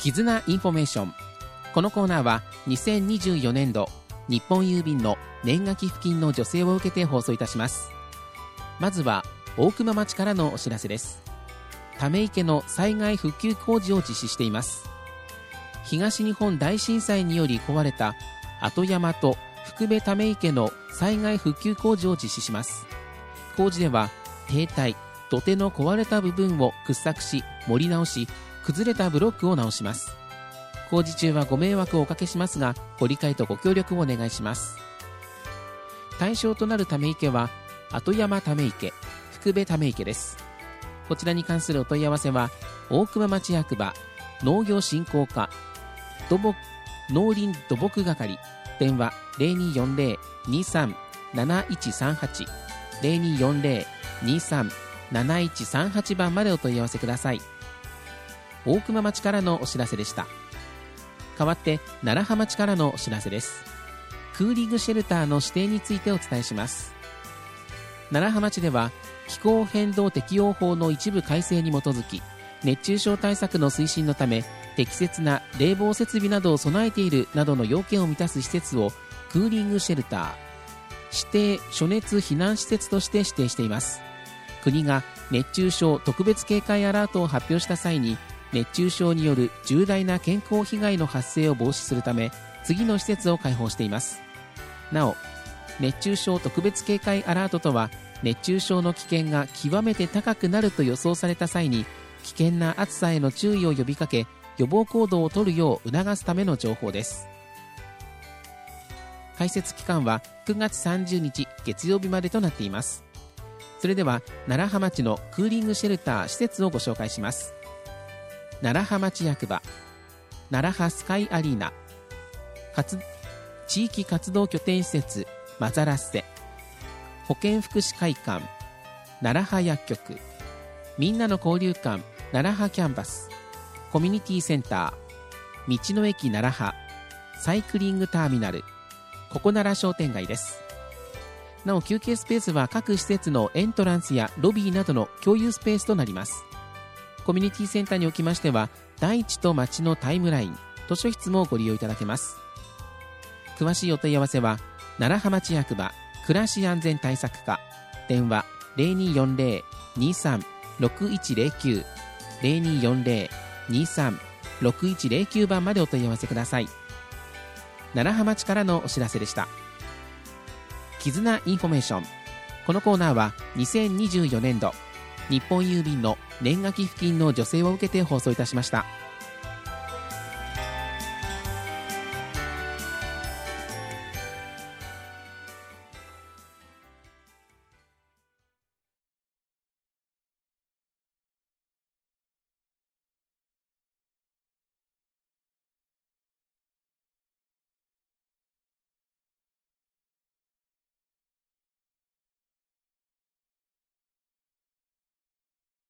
絆インフォメーション。このコーナーは2024年度日本郵便の年賀寄付金の助成を受けて放送いたします。まずは大熊町からのお知らせです。ため池の災害復旧工事を実施しています。東日本大震災により壊れた後山と福部ため池の災害復旧工事を実施します。工事では堤体、土手の壊れた部分を掘削し盛り直し、崩れたブロックを直します。工事中はご迷惑をおかけしますが、ご理解とご協力をお願いします。対象となるため池は後山ため池、福部ため池です。こちらに関するお問い合わせは大熊町役場農業振興課農林土木係、電話 0240-23-7138 0240-23-7138 番までお問い合わせください。大熊町からのお知らせでした。代わって楢葉町からのお知らせです。クーリングシェルターの指定についてお伝えします。楢葉町では気候変動適用法の一部改正に基づき、熱中症対策の推進のため適切な冷房設備などを備えているなどの要件を満たす施設をクーリングシェルター、指定暑熱避難施設として指定しています。国が熱中症特別警戒アラートを発表した際に、熱中症による重大な健康被害の発生を防止するため、次の施設を開放しています。なお、熱中症特別警戒アラートとは、熱中症の危険が極めて高くなると予想された際に、危険な暑さへの注意を呼びかけ、予防行動を取るよう促すための情報です。開設期間は9月30日月曜日までとなっています。それでは楢葉町のクーリングシェルター施設をご紹介します。楢葉町役場楢葉スカイアリーナ、地域活動拠点施設マザラッセ、保健福祉会館楢葉薬局、みんなの交流館楢葉キャンバス、コミュニティセンター、道の駅楢葉、サイクリングターミナル、ここなら商店街です。なお休憩スペースは各施設のエントランスやロビーなどの共有スペースとなります。コミュニティセンターにおきましては、大地と町のタイムライン、図書室もご利用いただけます。詳しいお問い合わせは楢葉町役場暮らし安全対策課、電話 0240-23-6109 0240-23-6109 番までお問い合わせください。楢葉町からのお知らせでした。絆インフォメーション。このコーナーは2024年度日本郵便の年賀寄付金の助成を受けて放送いたしました。